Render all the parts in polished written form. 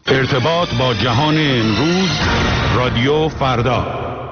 ارتباط با جهان امروز، رادیو فردا.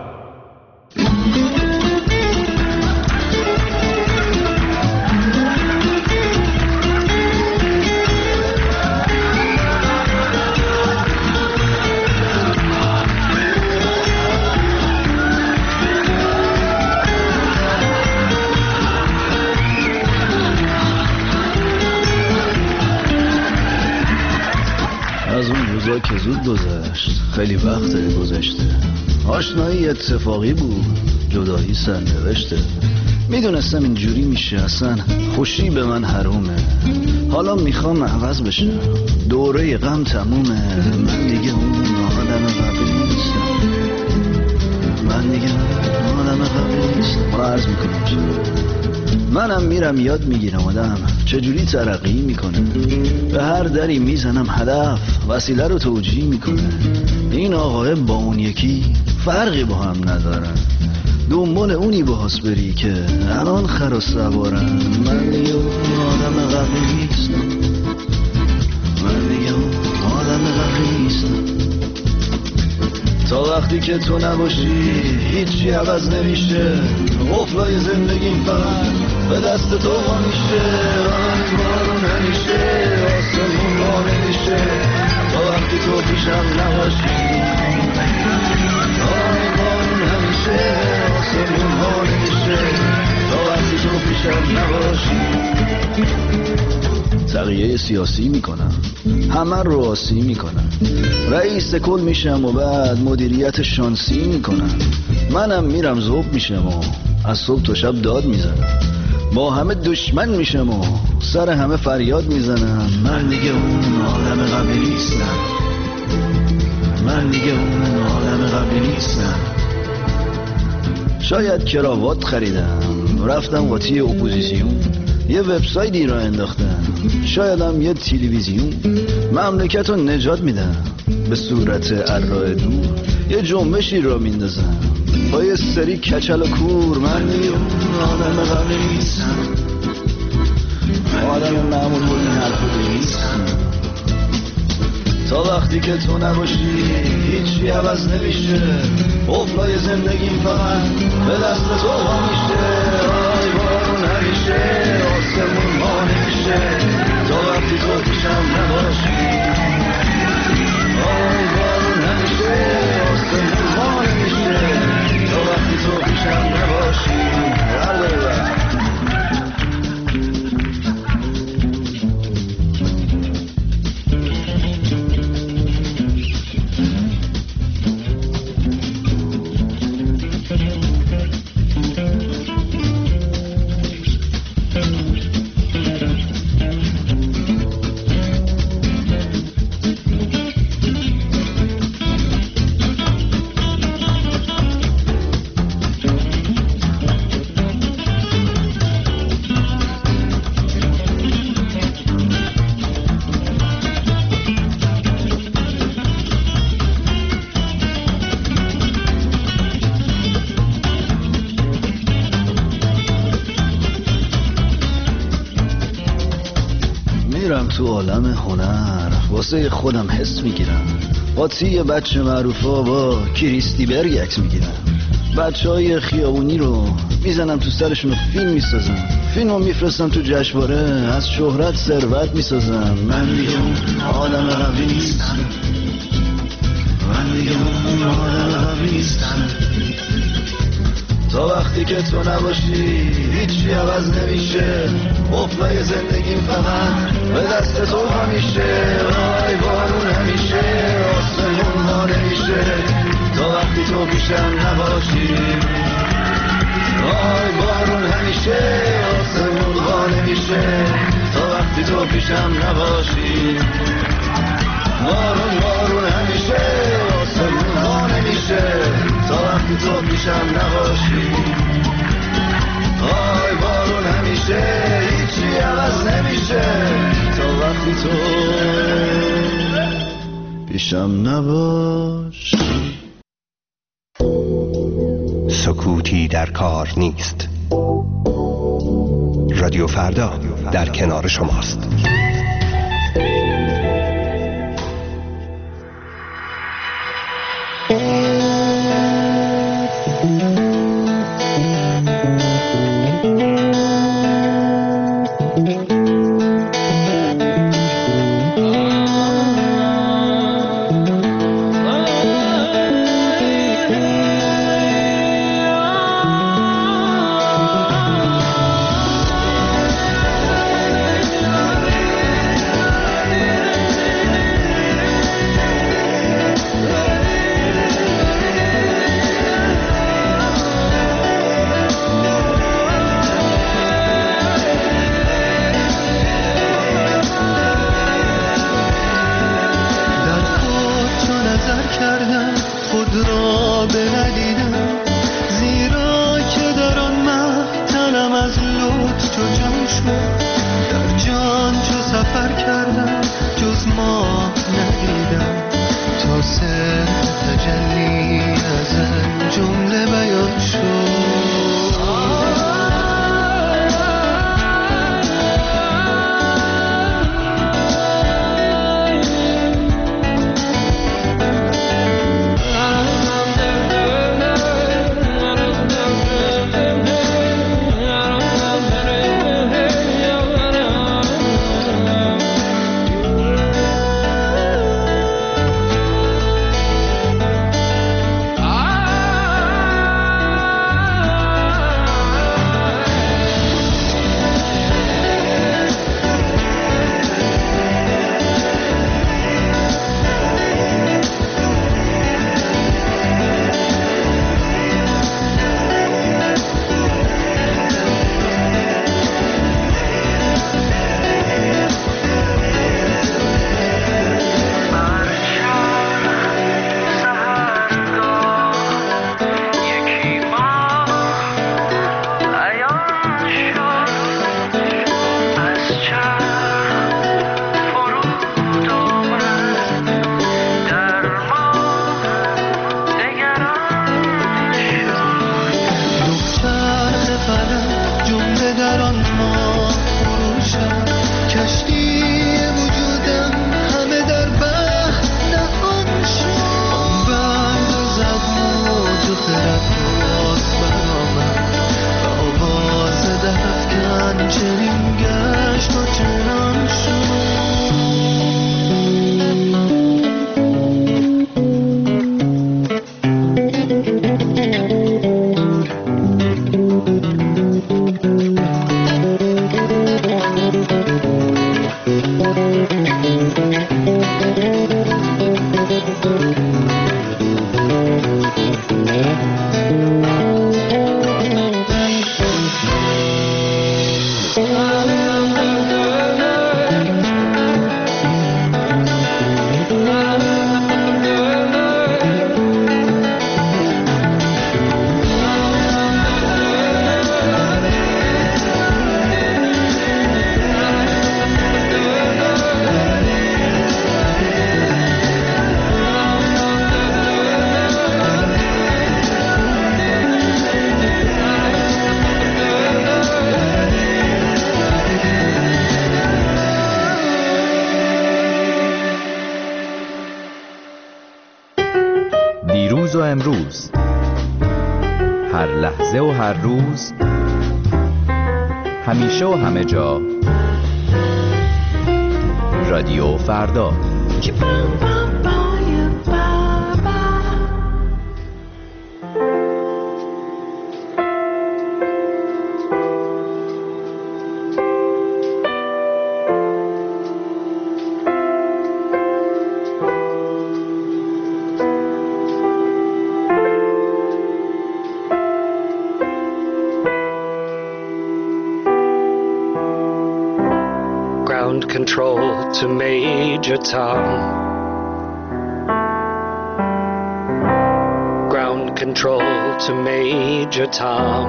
از اون روزا که زود گذشت، خیلی وقت گذشته. آشنایی اتفاقی بود، جدایی سرنوشته. میدونستم اینجوری میشه، اصلا خوشی به من حرومه. حالا میخوام عوض بشم، دوره غم تمومه. من دیگه اون آدم قبلی نیستم، من دیگه اون آدم قبلی نیستم. حالا عرض میکنم منم میرم یاد میگیرم آدم چجوری ترقی میکنه. به هر دری میزنم هدف وسیله رو توجیه میکنه. این آقای با اون یکی فرقی با هم ندارن، دنبال اونی باهاس بری که الان خر و سوارن. من دیگه اون آدم قبلی نیستم، من دیگه اون آدم قبلی نیستم. تا وقتی که تو نباشی هیچی عوض نمیشه. قفلای زندگیم فقط به دست تو ها میشه. بارون همیشه آسمون ها نمیشه. تا وقتی تو پیشم نباشی بارون همیشه آسمون ها نمیشه. تا وقتی تو پیشم نباشی. تغییه سیاسی میکنم، همه رو آسی میکنم، رئیس کل میشم و بعد مدیریت شانسی میکنم. منم میرم ذوب میشم و از صبح تا شب داد میزنم. با همه دشمن میشم و سر همه فریاد میزنم. من دیگه اون آدم قبلی نیستم، من دیگه اون آدم قبلی نیستم. شاید کراوات خریدم، رفتم قاطی اپوزیسیون، یه وبسایتی را انداختم، شایدم یه تلویزیون. مملکت رو نجات میدم به صورت ارائه دور، یه جنبشی را میندازم با یه سری کچل و کور. من دیگه اون آدم قبلی نیستم، آدم معمول بود این حرف نیستم. تا وقتی که تو نباشی هیچی عوض نمیشه. قفلای زندگیم فقط به دست تو ها میشه. آی بارون همیشه آسمون ها نمیشه. تا وقتی تو پیشم نباشی آی بارون همیشه آسمون ها نمیشه. تا وقتی تو پیشم نباشی. تو عالم هنر واسه خودم حس میگیرم. قاطی بچه معروفا با کریستی برگ عکس میگیرم. بچه های خیابونی رو میزنم تو سرشون و فیلم میسازم. فیلمو میفرستم تو جشنواره، از شهرت ثروت میسازم. من دیگه اون آدم قبلی نیستم، من دیگه اون آدم قبلی نیستم. تا وقتی که تو نباشی هیچی عوض نمیشه. قفلای زندگیم فقط به دست تو همیشه. آی بارون همیشه آسمون ها نمیشه. تا وقتی تو پیشم نباشی آی بارون همیشه آسمون ها نمیشه. تا وقتی تو پیشم نباشی بارون همیشه آسمون ها نمیشه. تا وقتی تو پیشم نباشی آی بارون همیشه هیچی عوض نمیشه. تا وقتی تو پیشم نباشی. سکوتی در کار نیست. رادیو فردا در کنار شماست. راه ندیدم تا سر تجلی از این جمله بیان شد. دیروز و امروز، هر لحظه و هر روز، همیشه و همه جا، رادیو فردا. Control to Major Tom. Ground control to Major Tom.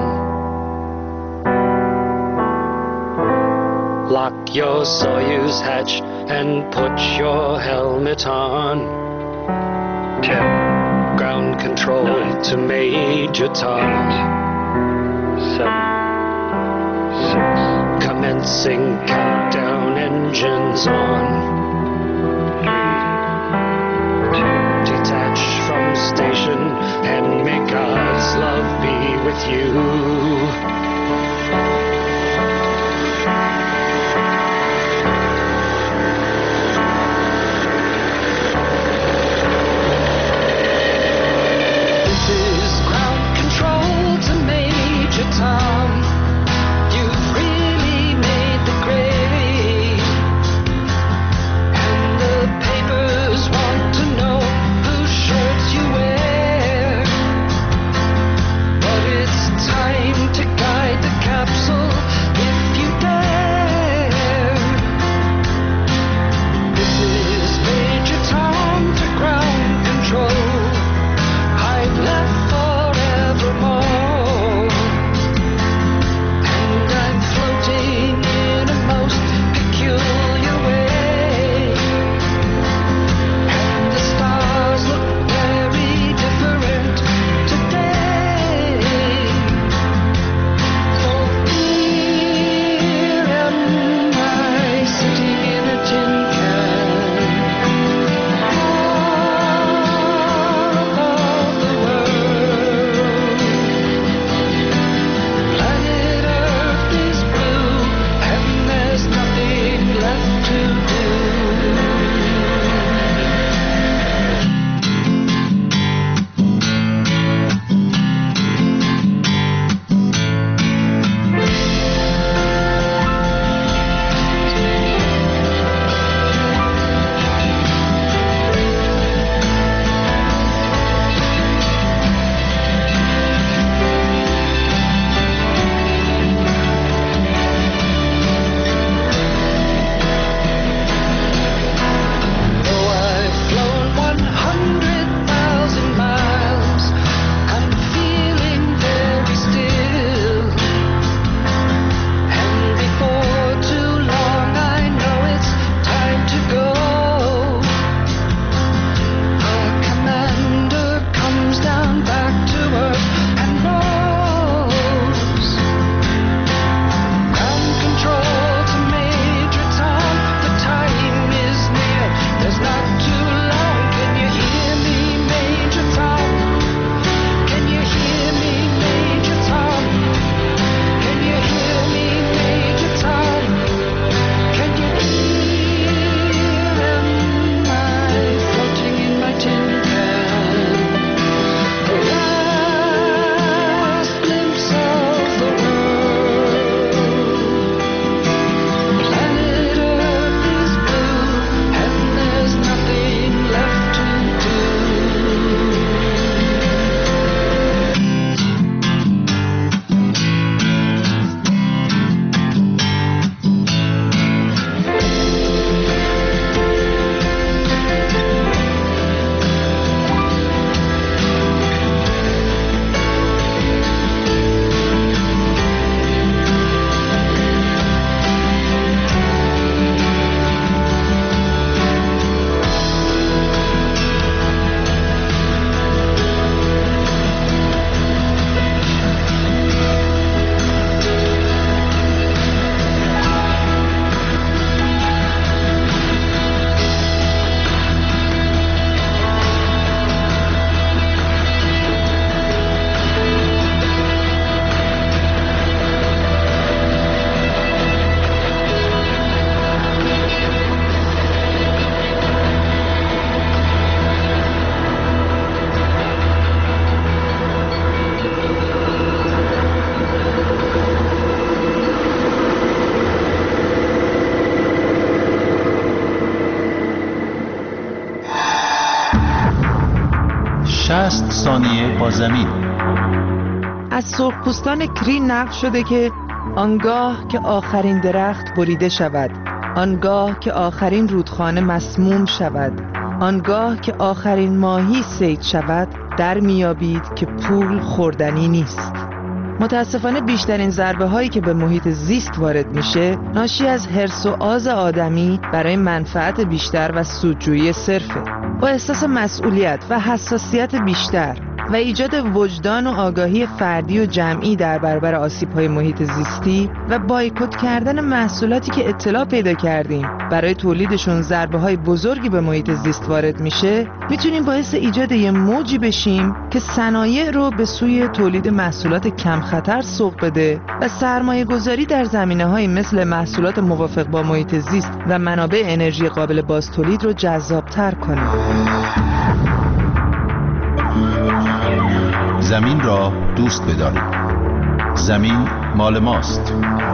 Lock your Soyuz hatch and put your helmet on. 10. Ground control 9, to Major Tom. 8, 7, 6. Commencing countdown, engines on. 3, 2. Detach from station and may God's love be with you. This is ground control to Major Tom. You've really made the grade, and the papers want to know whose shirts you wear. But it's time 60 ثانیه با زمین. از سرخپوستان کری نقل شده که آنگاه که آخرین درخت بریده شود، آنگاه که آخرین رودخانه مسموم شود، آنگاه که آخرین ماهی صید شود، در میابید که پول خوردنی نیست. متاسفانه بیشترین ضربه هایی که به محیط زیست وارد میشه ناشی از حرص و آز آدمی برای منفعت بیشتر و سودجویی صرفه. با احساس مسئولیت و حساسیت بیشتر و ایجاد وجدان و آگاهی فردی و جمعی در برابر آسیب‌های محیط زیستی و بایکوت کردن محصولاتی که اطلاع پیدا کردیم برای تولیدشون ضربه‌های بزرگی به محیط زیست وارد میشه، میتونیم باعث ایجاد یه موجی بشیم که صنایع رو به سوی تولید محصولات کم خطر سوق بده و سرمایه گذاری در زمینه‌های مثل محصولات موافق با محیط زیست و منابع انرژی قابل بازتولید رو جذاب‌تر کنه. زمین را دوست بدارید. زمین مال ماست.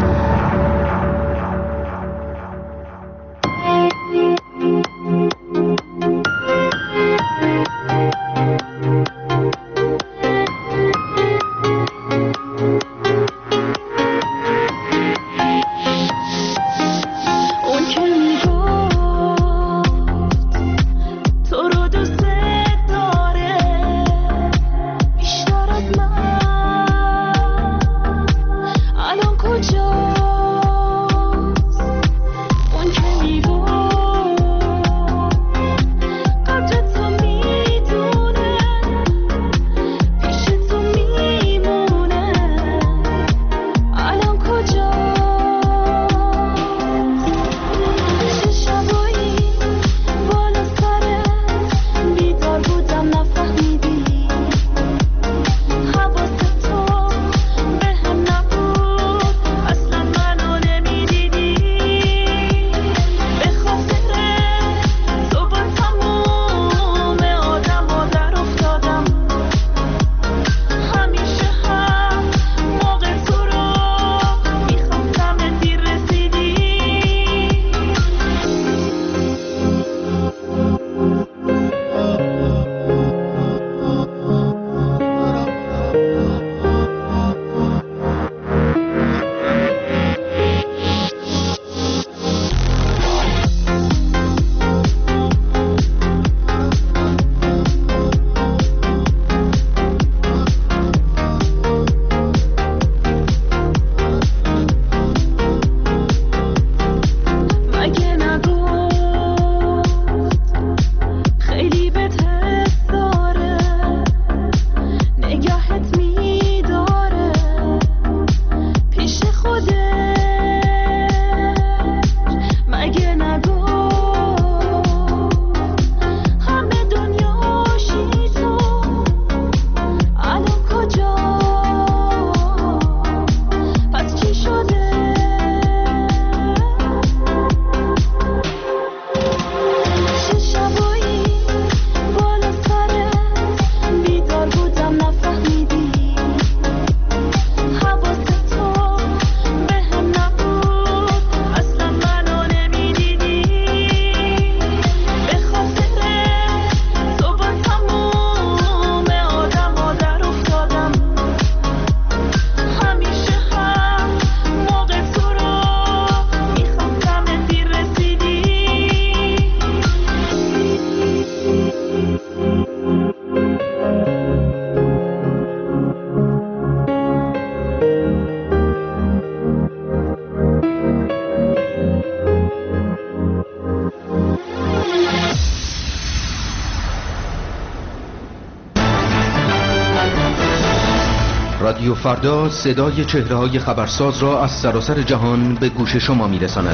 رادیو فردا صدای چهره‌های خبرساز را از سراسر جهان به گوش شما می‌رساند.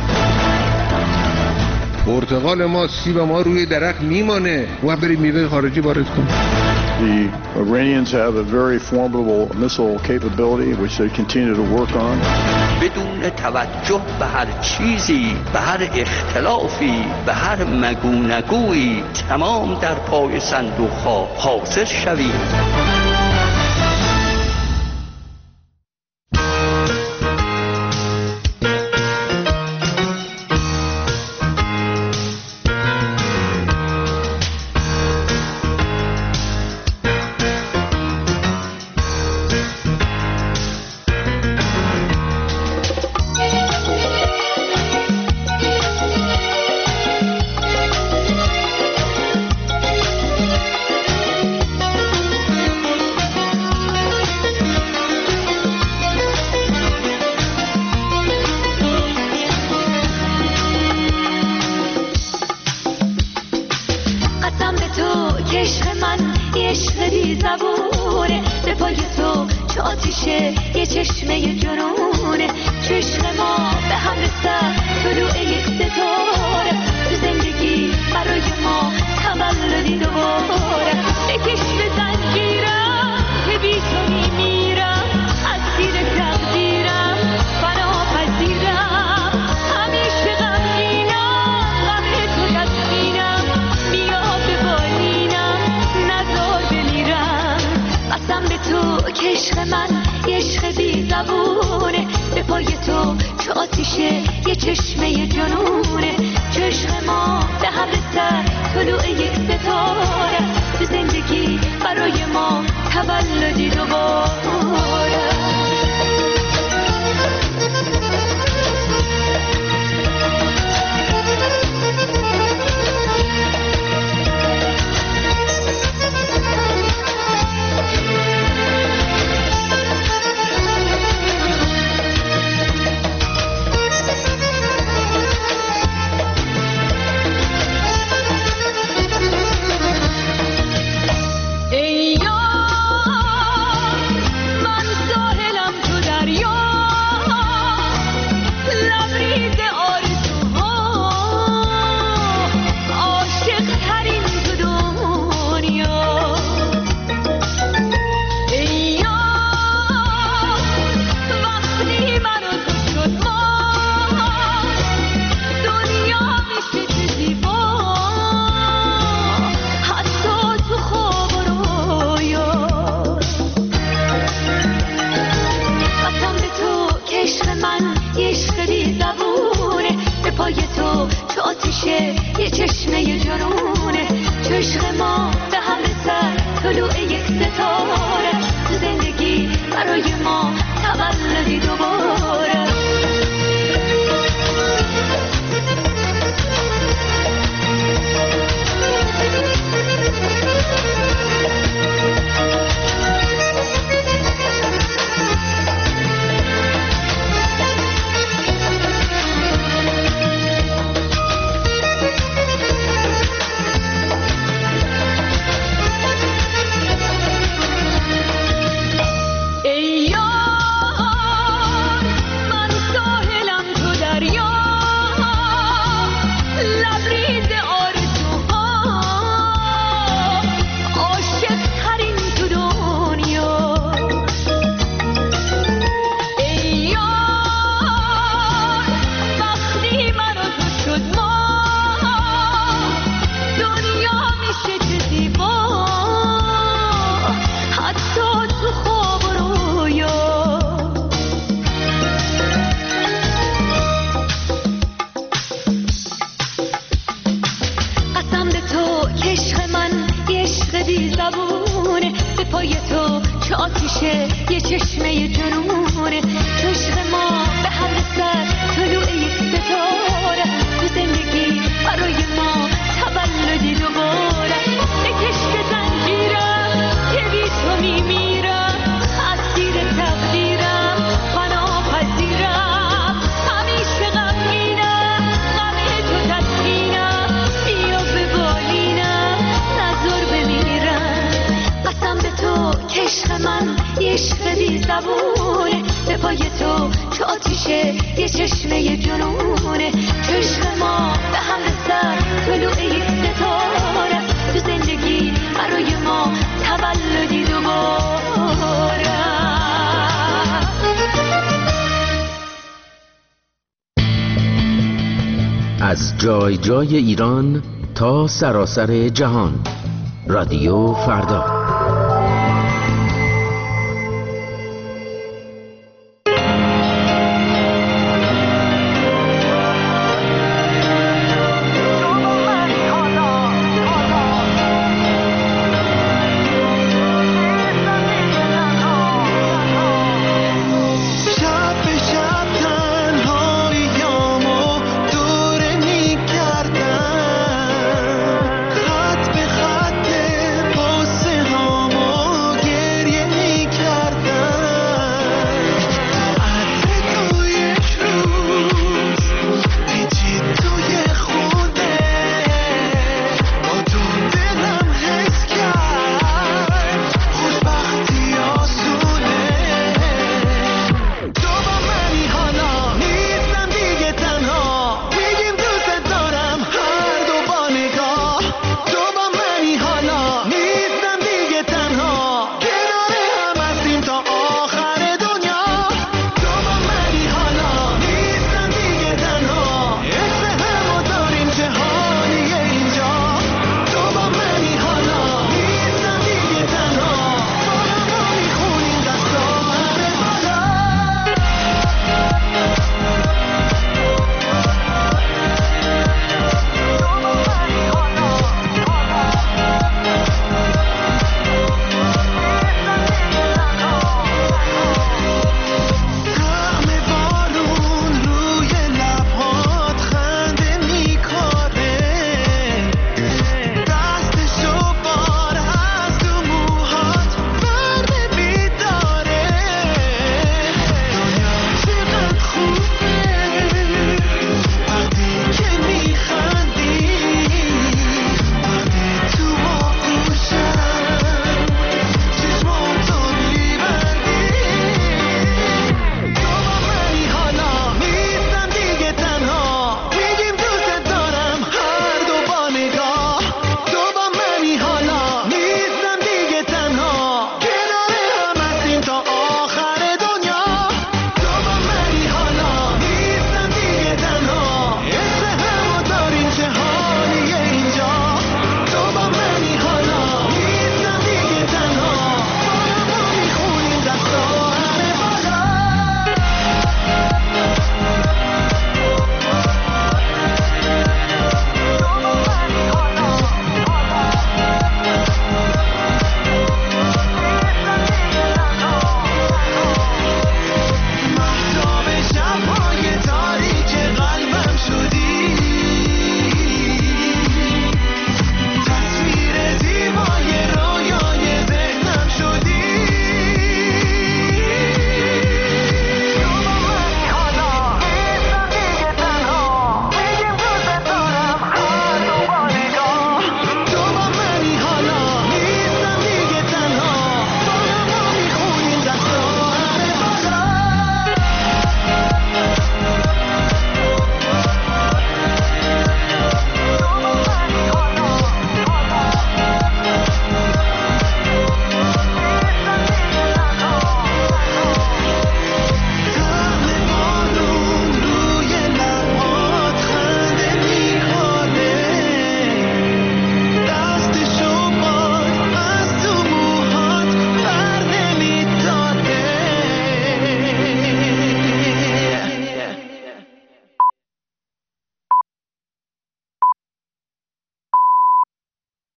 پرتقال ما، سیب ما روی درخت میمانه و بریم میوه خارجی وارد کنیم. The Iranians have a very formidable missile capability which they continue to work on. بدون توجه به هر چیزی، به هر اختلافی، به هر مگونگویی تمام در پای صندوق‌ها حاضر شویم. که عشق من یه عشق بی زبونه، به پای تو چه آتیشه یه چشمه جنونه، چه عشق ما به هم رسد طلوع یک ستاره، تو زندگی برای ما تولدی دوباره، بکش به زنجیرم که بی تو میمیرم، از زیر تقدیرم فنا پذیرم، همیشه غمگینم غم تو دستینم، بیا به بالینم نذار بمیرم، قسم به تو که عشق من یه عشق بی زبونه، به پای تو چه آتیشه یه چشمه جنونه، چه عشق ما به هم رسد طلوع یک ستاره، تو زندگی برای ما تولدی دوباره. یه چشمه جنونه، چه عشق ما به هم رسد طلوع یک ستاره، تو زندگی برای ما تولدی دوباره. یه چشمه جنونه، چه عشق ما به هم رسد طلوع یک ستاره، تو زندگی برای ما تولدی دوباره، بکش به زنجیرم که بی تو میمیرم، از زیر تقدیرم فنا پذیرم، همیشه غمگینم غم تو تسکینم، بیا به بالینم نذار بمیرم، قسم به تو که عشق من یه عشق بی زبونه، به پای تو چه آتیشه یه چشمه جنونه، چه عشق ما به هم رسد طلوع یک ستاره، تو زندگی برای ما تولدی دوباره. از جای جای ایران تا سراسر جهان، رادیو فردا.